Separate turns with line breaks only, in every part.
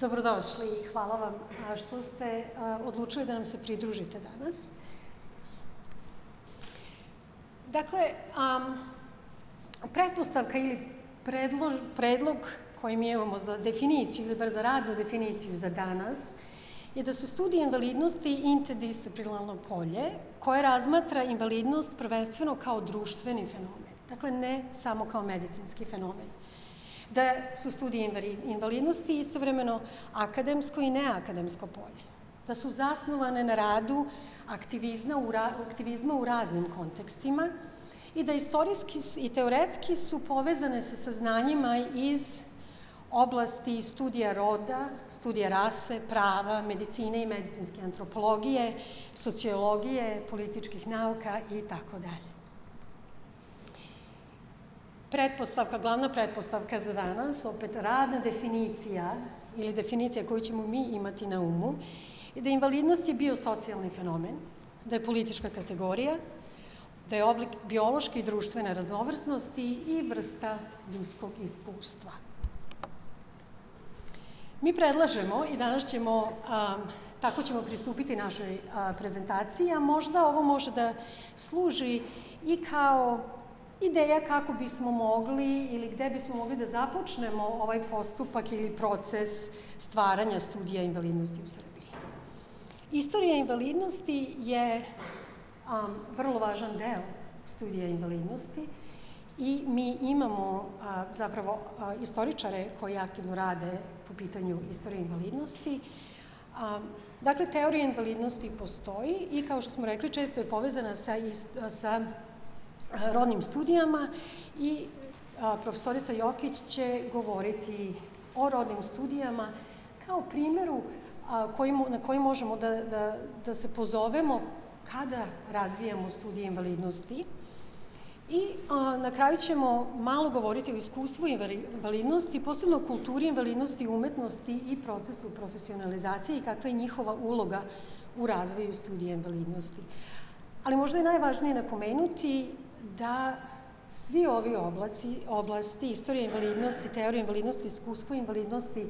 Dobrodošli i hvala vam što ste odlučili da nam se pridružite danas. Dakle, pretpostavka ili predlog koji mi imamo za definiciju ili bar za radnu definiciju za danas je da su studije invalidnosti interdisciplinarno polje koje razmatra invalidnost prvenstveno kao društveni fenomen, dakle ne samo kao medicinski fenomen. Da su studije invalidnosti istovremeno akademsko i neakademsko polje, da su zasnovane na radu aktivizma u raznim kontekstima i da istorijski i teoretski su povezane sa saznanjima iz oblasti studija roda, studija rase, prava, medicine i medicinske antropologije, sociologije, političkih nauka i tako dalje. Glavna pretpostavka za danas, opet radna definicija ili definicija koju ćemo mi imati na umu, je da invalidnost je biosocijalni fenomen, da je politička kategorija, da je oblik biološke i društvene raznovrsnosti i vrsta ljudskog iskustva. Mi predlažemo i danas tako ćemo pristupiti našoj prezentaciji, a možda ovo može da služi i kao ideja kako bismo mogli ili gde bismo mogli da započnemo ovaj postupak ili proces stvaranja studija invalidnosti u Srbiji. Istorija invalidnosti je vrlo važan deo studija invalidnosti i mi imamo zapravo istoričare koji aktivno rade po pitanju istorije invalidnosti. Dakle, teorija invalidnosti postoji i kao što smo rekli često je povezana sa rodnim studijama i profesorica Jokić će govoriti o rodnim studijama kao primjeru na koji možemo da se pozovemo kada razvijamo studije invalidnosti. I na kraju ćemo malo govoriti o iskustvu invalidnosti, posebno o kulturi invalidnosti, umetnosti i procesu profesionalizacije i kakva je njihova uloga u razvoju studija invalidnosti. Ali možda je najvažnije napomenuti da svi ovi oblasti, istorija invalidnosti, teorija invalidnosti, iskustvo invalidnosti,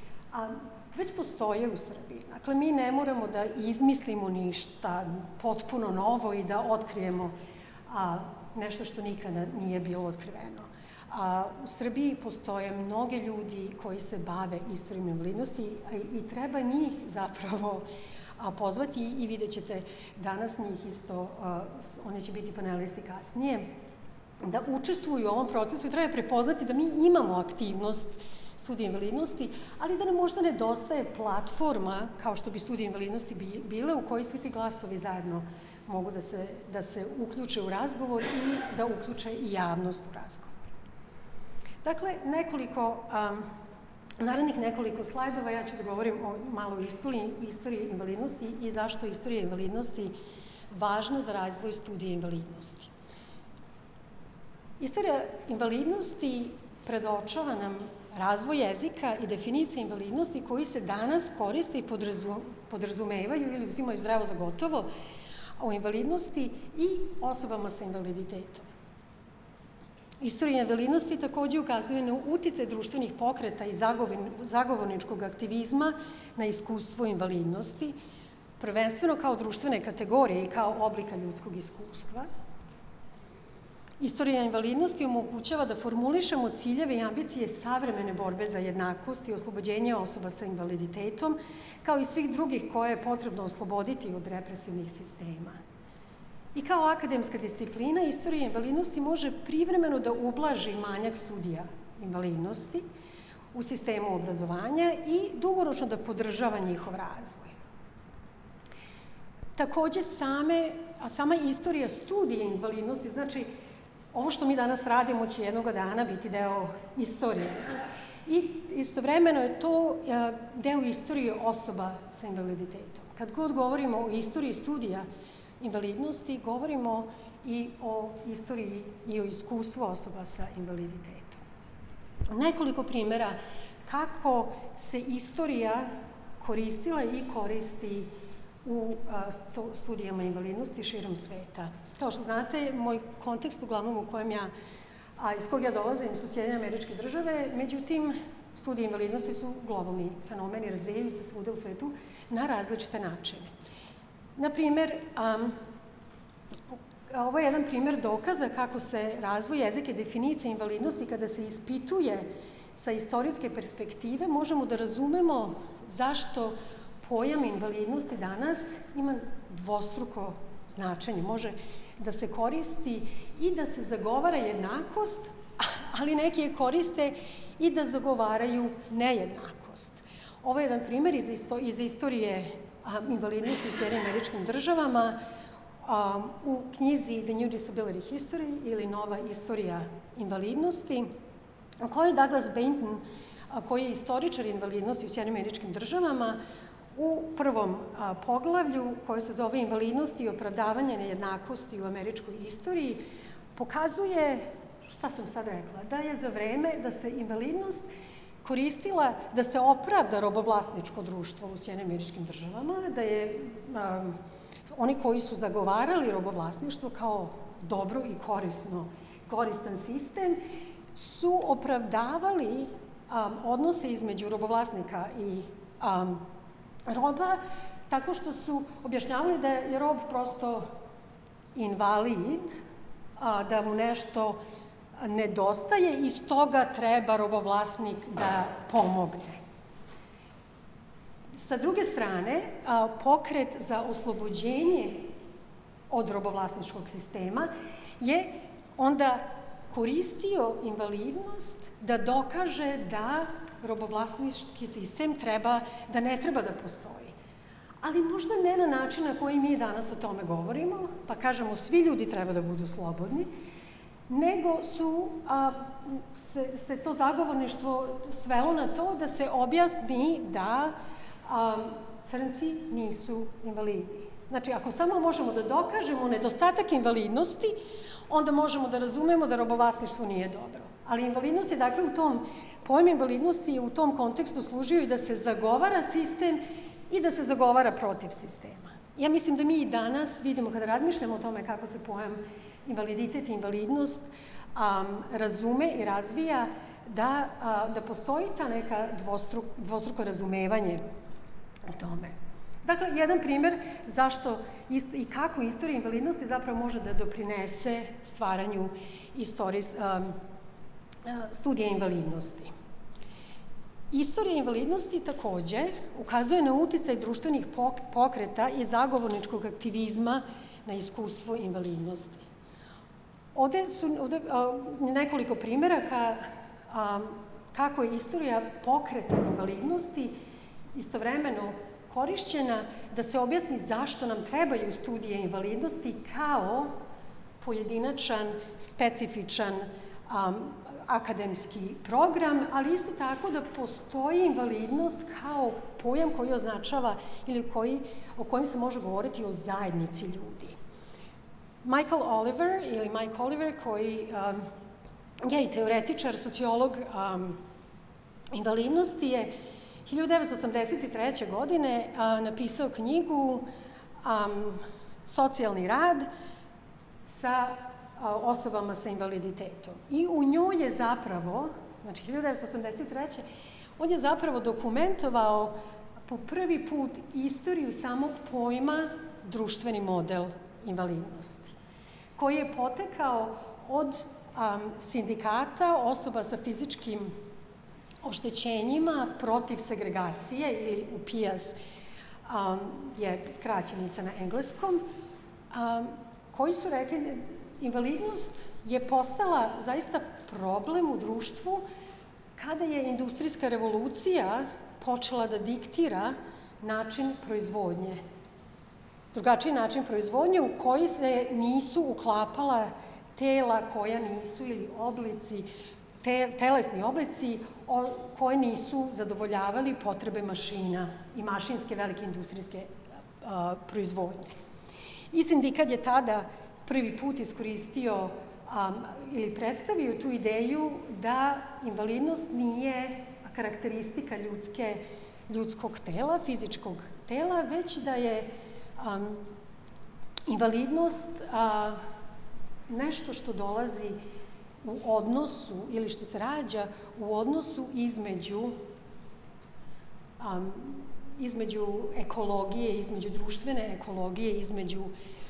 već postoje u Srbiji. Dakle, mi ne moramo da izmislimo ništa potpuno novo i da otkrijemo nešto što nikada nije bilo otkriveno. U Srbiji postoje mnogi ljudi koji se bave istorijom invalidnosti i treba njih zapravo pozvati i vidjet ćete danas njih isto, oni će biti panelisti kasnije, da učestvuju u ovom procesu i treba prepoznati da mi imamo aktivnost studija invalidnosti, ali da nam možda nedostaje platforma kao što bi studije invalidnosti bile u kojoj svi ti glasovi zajedno mogu da se uključe u razgovor i da uključe i javnost u razgovor. Dakle, narednih nekoliko slajdova ja ću da govorim malo o istoriji invalidnosti i zašto je istorija invalidnosti važna za razvoj studija invalidnosti. Istorija invalidnosti predočava nam razvoj jezika i definicije invalidnosti koji se danas koriste i podrazumevaju ili uzimaju zdravo za gotovo o invalidnosti i osobama sa invaliditetom. Istorija invalidnosti takođe ukazuje na uticaj društvenih pokreta i zagovorničkog aktivizma na iskustvo invalidnosti, prvenstveno kao društvene kategorije i kao oblika ljudskog iskustva. Istorija invalidnosti omogućava da formulišemo ciljeve i ambicije savremene borbe za jednakost i oslobođenje osoba sa invaliditetom, kao i svih drugih koje je potrebno osloboditi od represivnih sistema. I kao akademska disciplina, istorija invalidnosti može privremeno da ublaži manjak studija invalidnosti u sistemu obrazovanja i dugoročno da podržava njihov razvoj. Takođe, sama istorija studija invalidnosti, znači ovo što mi danas radimo će jednoga dana biti deo istorije. I istovremeno je to deo istorije osoba sa invaliditetom. Kad god govorimo o istoriji studija invalidnosti, govorimo i o istoriji i o iskustvu osoba sa invaliditetom. Nekoliko primjera kako se istorija koristila i koristi u studijama invalidnosti širom sveta. Kao što znate, moj kontekst uglavnom iz kog ja dolazim su Sjedinjene Američke Države, međutim, studije invalidnosti su globalni fenomeni, razvijaju se svuda u svetu na različite načine. Na primjer, ovo je jedan primjer dokaza kako se razvoj jezika i definicija invalidnosti kada se ispituje sa istorijske perspektive, možemo da razumemo zašto pojam invalidnosti danas ima dvostruko značenje. Može da se koristi i da se zagovara jednakost, ali neki je koriste i da zagovaraju nejednakost. Ovo je jedan primjer iz istorije invalidnosti u Sjedinjenim Američkim Državama u knjizi The New Disability History ili Nova istorija invalidnosti, u kojoj Douglas Bainton, koji je istoričar invalidnosti u Sjedinjenim Američkim Državama, u prvom poglavlju koje se zove Invalidnost i opravdavanje nejednakosti u američkoj istoriji, pokazuje, šta sam sad rekla, da je za vreme da se invalidnost koristila da se opravda robovlasničko društvo u Sjedinjenim Američkim Državama, da je oni koji su zagovarali robovlasništvo kao dobro i koristan sistem, su opravdavali odnose između robovlasnika i roba tako što su objašnjavali da je rob prosto invalid, da mu nešto nedostaje i stoga treba robovlasnik da pomogne. Sa druge strane, pokret za oslobođenje od robovlasničkog sistema je onda koristio invalidnost da dokaže da robovlasnički sistem da ne treba da postoji. Ali možda ne na način na koji mi danas o tome govorimo, pa kažemo svi ljudi treba da budu slobodni, nego se to zagovorništvo svelo na to da se objasni da crnci nisu invalidi. Znači, ako samo možemo da dokažemo nedostatak invalidnosti, onda možemo da razumemo da robovlasništvo nije dobro. Ali invalidnost je, dakle, pojam invalidnosti je u tom kontekstu služio i da se zagovara sistem i da se zagovara protiv sistema. Ja mislim da mi i danas vidimo, kada razmišljamo o tome kako se pojam invaliditet i invalidnost razume i razvija, da postoji ta neka dvostruko razumevanje o tome. Dakle, jedan primjer zašto i kako istorija invalidnosti zapravo može da doprinese stvaranju studija invalidnosti. Istorija invalidnosti takođe ukazuje na uticaj društvenih pokreta i zagovorničkog aktivizma na iskustvo invalidnosti. Ovde nekoliko primjera kako je istorija pokreta invalidnosti istovremeno korišćena da se objasni zašto nam trebaju studije invalidnosti kao pojedinačan, specifičan akademski program, ali isto tako da postoji invalidnost kao pojam koji označava ili o kojem se može govoriti o zajednici ljudi. Mike Oliver, koji je i teoretičar, sociolog invalidnosti, je 1983. godine napisao knjigu Socijalni rad sa osobama sa invaliditetom. I u njoj je zapravo, znači 1983. on je zapravo dokumentovao po prvi put istoriju samog pojma društveni model invalidnosti, koji je potekao od sindikata osoba sa fizičkim oštećenjima protiv segregacije, ili UPIAS je skraćenica na engleskom, koji su rekli invalidnost je postala zaista problem u društvu kada je industrijska revolucija počela da diktira način proizvodnje. Drugačiji način proizvodnje u koji se nisu uklapala tela koja nisu, ili oblici, telesni oblici koji nisu zadovoljavali potrebe mašina i mašinske velike industrijske proizvodnje. I sindikat je tada prvi put iskoristio ili predstavio tu ideju da invalidnost nije karakteristika ljudskog tela, fizičkog tela, već da je invalidnost nešto što dolazi u odnosu, ili što se rađa u odnosu između ekologije, između društvene ekologije, između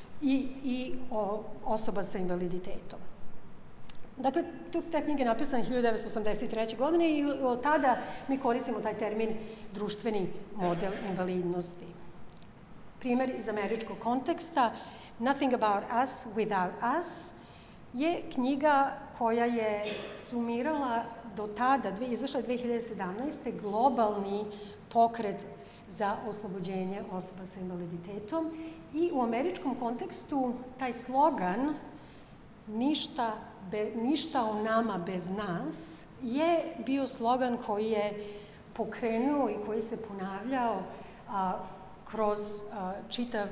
osoba sa invaliditetom. Dakle, ta knjiga je napisana 1983. godine i od tada mi koristimo taj termin društveni model invalidnosti. Primer iz američkog konteksta, Nothing About Us Without Us, je knjiga koja je sumirala do tada, izašla 2017. globalni pokret za oslobođenje osoba sa invaliditetom i u američkom kontekstu taj slogan ništa o nama bez nas je bio slogan koji je pokrenuo i koji se ponavljao kroz čitav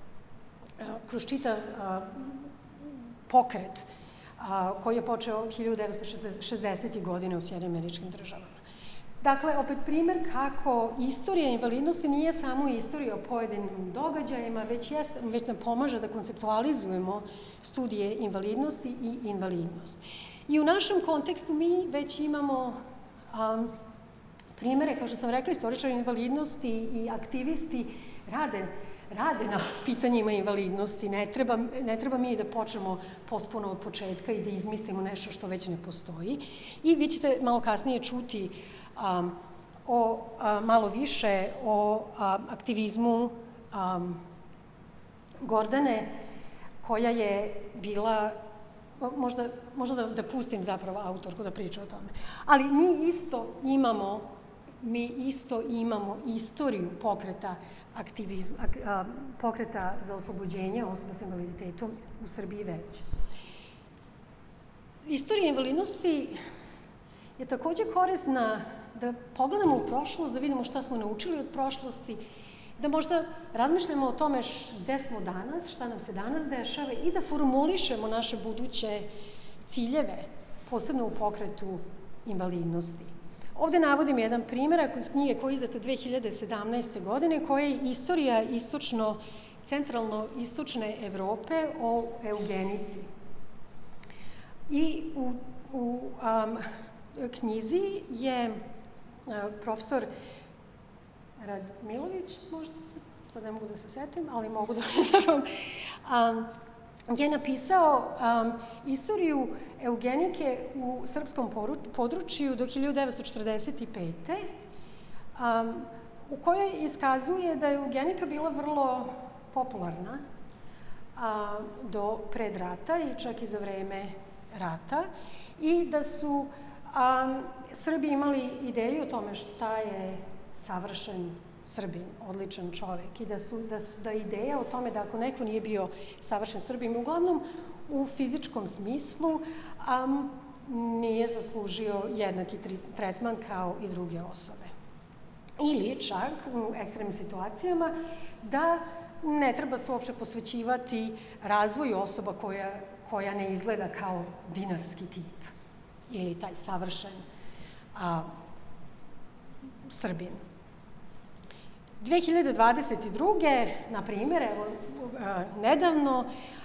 pokret koji je počeo 1960. godine u Sjedinjenim Američkim Državama. Dakle, opet primer kako istorija invalidnosti nije samo istorija o pojedinim događajima, već nam pomaže da konceptualizujemo studije invalidnosti i invalidnost. I u našem kontekstu mi već imamo primere, kao što sam rekla, istoričari invalidnosti i aktivisti rade na pitanjima invalidnosti. Ne treba mi da počnemo potpuno od početka i da izmislimo nešto što već ne postoji. I vi ćete malo kasnije čuti malo više o aktivizmu Gordane, koja je bila, možda da pustim zapravo autorku da priča o tome, ali mi isto imamo istoriju pokreta za oslobođenje osoba sa invaliditetom u Srbiji već. Istorija invalidnosti je takođe korisna da pogledamo u prošlost, da vidimo šta smo naučili od prošlosti, da možda razmišljamo o tome gde smo danas, šta nam se danas dešava i da formulišemo naše buduće ciljeve, posebno u pokretu invalidnosti. Ovde navodim jedan primer iz knjige koja je izdata 2017. godine, koja je istorija centralno-istočne Evrope o eugenici. I u knjizi je profesor Radmilović, možda, sad ne mogu da se setim, ali mogu da vam, je napisao istoriju eugenike u srpskom području do 1945. U kojoj iskazuje da je eugenika bila vrlo popularna do pred rata i čak i za vreme rata i da su Srbi imali ideju o tome šta je savršen Srbin, odličan čovek i da ideja o tome da ako neko nije bio savršen Srbin, uglavnom u fizičkom smislu, nije zaslužio jednaki tretman kao i druge osobe. Ili čak u ekstremnim situacijama da ne treba se uopšte posvećivati razvoju osoba koja ne izgleda kao dinarski tip ili taj savršen Srbin. 2022. na primjer, evo, nedavno,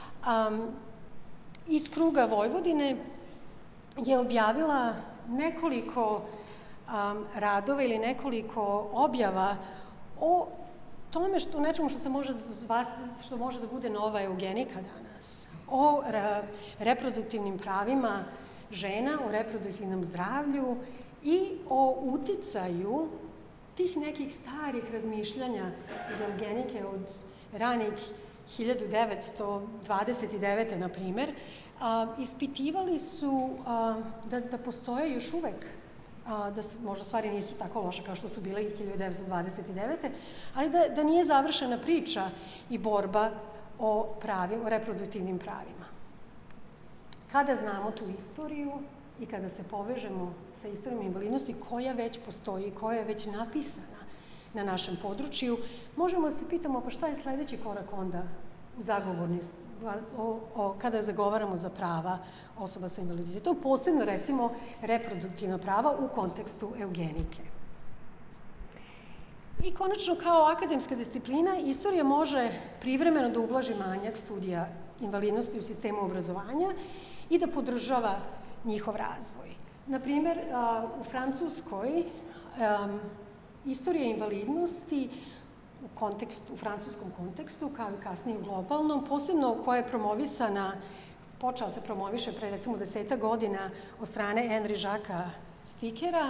iz kruga Vojvodine je objavila nekoliko radova ili nekoliko objava o tome nečemu što može da bude nova eugenika danas, o reproduktivnim pravima žena, o reproduktivnom zdravlju i o uticaju tih nekih starih razmišljanja iz eugenike od ranih 1929. na primer, ispitivali su da postoje još uvek, da možda stvari nisu tako loše kao što su bile i 1929. ali da nije završena priča i borba o reproduktivnim pravima. Kada znamo tu istoriju i kada se povežemo sa istorijom invalidnosti koja već postoji, koja je već napisana na našem području, možemo da se pitamo pa šta je sledeći korak onda u kada zagovaramo za prava osoba sa invaliditetom, posebno recimo reproduktivna prava u kontekstu eugenike. I konačno, kao akademska disciplina, istorija može privremeno da ublaži manjak studija invalidnosti u sistemu obrazovanja i da podržava njihov razvoj. Na primjer, u Francuskoj istorija invalidnosti u francuskom kontekstu, kao i kasnije u globalnom, posebno koja je promovisana, počela se promoviše pre recimo 10 godina od strane Henri Jacquesa Stickera,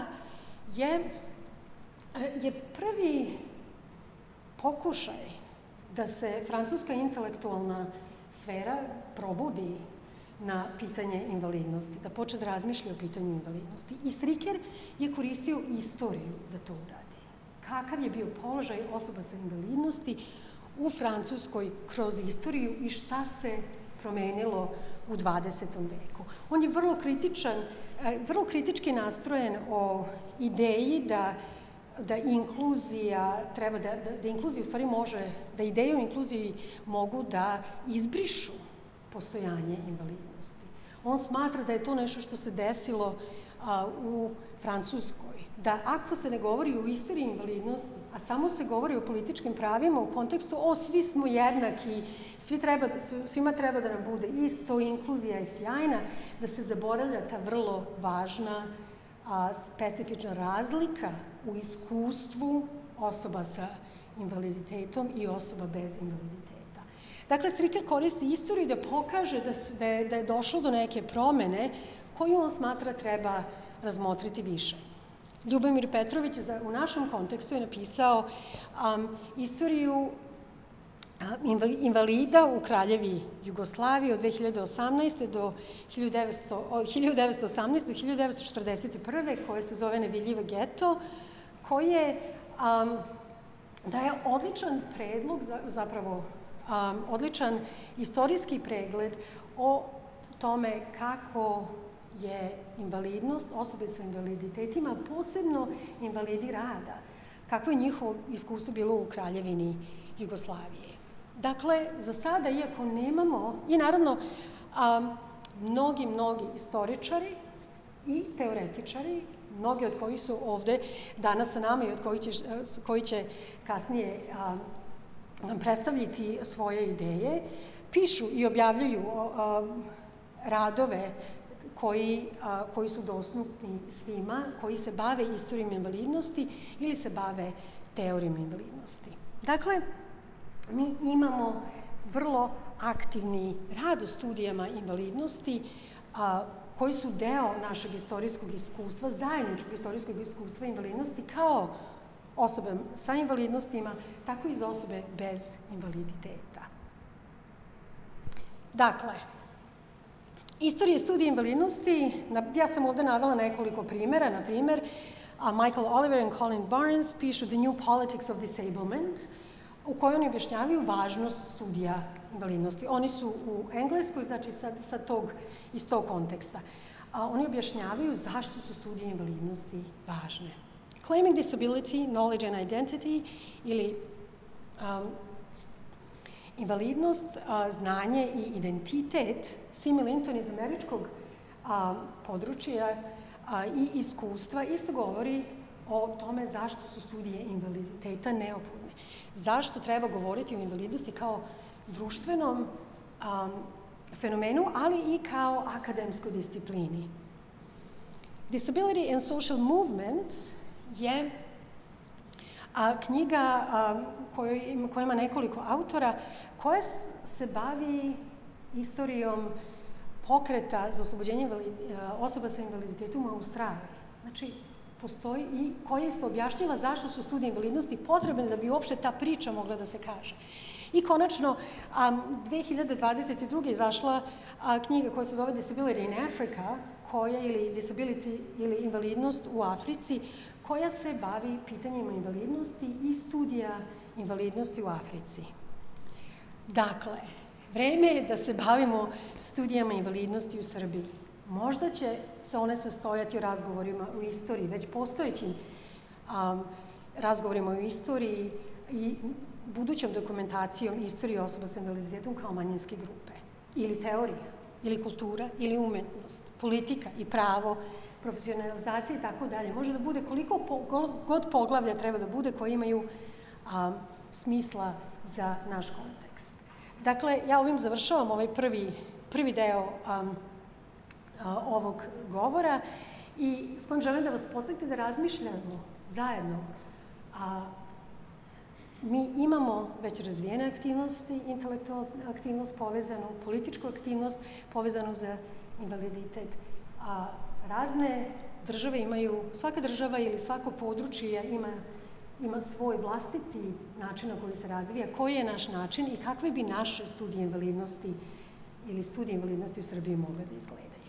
je prvi pokušaj da se francuska intelektualna sfera probudi na pitanje invalidnosti, da počne da razmišlja o pitanju invalidnosti. I Sticker je koristio istoriju da to uradi. Kakav je bio položaj osoba sa invalidnosti u Francuskoj kroz istoriju i šta se promenilo u 20. veku. On je vrlo kritički nastrojen o ideji da inkluzija treba da inkluzija u stvari može, da ideje o inkluziji mogu da izbrišu postojanje invalidnosti. On smatra da je to nešto što se desilo u Francuskoj. Da ako se ne govori o istoriji invalidnosti, a samo se govori o političkim pravima u kontekstu svi smo jednaki, svima treba da nam bude isto, inkluzija je sjajna, da se zaboravlja ta vrlo važna specifična razlika u iskustvu osoba sa invaliditetom i osoba bez invaliditeta. Dakle, Sticker koristi istoriju da pokaže da je došlo do neke promene koju on smatra treba razmotriti više. Ljubomir Petrović u našem kontekstu je napisao istoriju invalida u Kraljevi Jugoslaviji od 1918. do 1941. koje se zove Nevidljivi geto, koje daje odličan predlog, zapravo odličan istorijski pregled o tome kako je invalidnost, osobe sa invaliditetima, posebno invalidi rada, kako je njihovo iskustvo bilo u Kraljevini Jugoslavije. Dakle, za sada, iako nemamo, i naravno, mnogi istoričari i teoretičari, mnogi od kojih su ovde danas sa nama i od koji će kasnije nam predstaviti svoje ideje, pišu i objavljuju radove koji su dostupni svima, koji se bave istorijom invalidnosti ili se bave teorijom invalidnosti. Dakle, mi imamo vrlo aktivni rad u studijama invalidnosti koji su deo našeg istorijskog iskustva, zajedničkog istorijskog iskustva invalidnosti kao osobe sa invalidnostima, tako i za osobe bez invaliditeta. Dakle, istorija studija invalidnosti, ja sam ovde navela nekoliko primjera, na primjer, Michael Oliver i Colin Barnes pišu The New Politics of Disablement, u kojoj oni objašnjavaju važnost studija invalidnosti. Oni su u Engleskoj, znači iz tog konteksta. Oni objašnjavaju zašto su studije invalidnosti važne. Claiming disability, knowledge and identity, ili invalidnost, znanje i identitet, Simi Linton iz američkog područja i iskustva isto govori o tome zašto su studije invaliditeta neophodne. Zašto treba govoriti o invalidnosti kao društvenom fenomenu, ali i kao akademskoj disciplini. Disability and Social Movements je knjiga koja ima nekoliko autora, koja se bavi istorijom pokreta za oslobođenje osoba sa invaliditetom u Australiji. Znači, postoji i koja se objašnjava zašto su studije invalidnosti potrebne da bi uopšte ta priča mogla da se kaže. I konačno, 2022. je izašla knjiga koja se zove Disability in Africa, ili Disability ili invalidnost u Africi, koja se bavi pitanjima invalidnosti i studija invalidnosti u Africi. Dakle, vreme je da se bavimo studijama invalidnosti u Srbiji. Možda će se one sastojati u razgovorima o istoriji, već postojećim razgovorima o istoriji i budućom dokumentacijom istorije osoba sa invaliditetom kao manjinske grupe. Ili teorija, ili kultura, ili umetnost, politika i pravo, profesionalizacija i tako dalje. Može da bude koliko god poglavlja treba da bude koji imaju smisla za naš kontekst. Dakle, ja ovim završavam ovaj prvi deo ovog govora i s kojim želim da vas posvetite da razmišljamo zajedno. Mi imamo već razvijene aktivnosti, intelektualnu aktivnost povezanu, političku aktivnost povezanu za invaliditet. Razne države imaju, svaka država ili svako područje ima svoj vlastiti način na koji se razvija, koji je naš način i kakve bi naše studije invalidnosti ili studije invalidnosti u Srbiji mogle da izgledaju.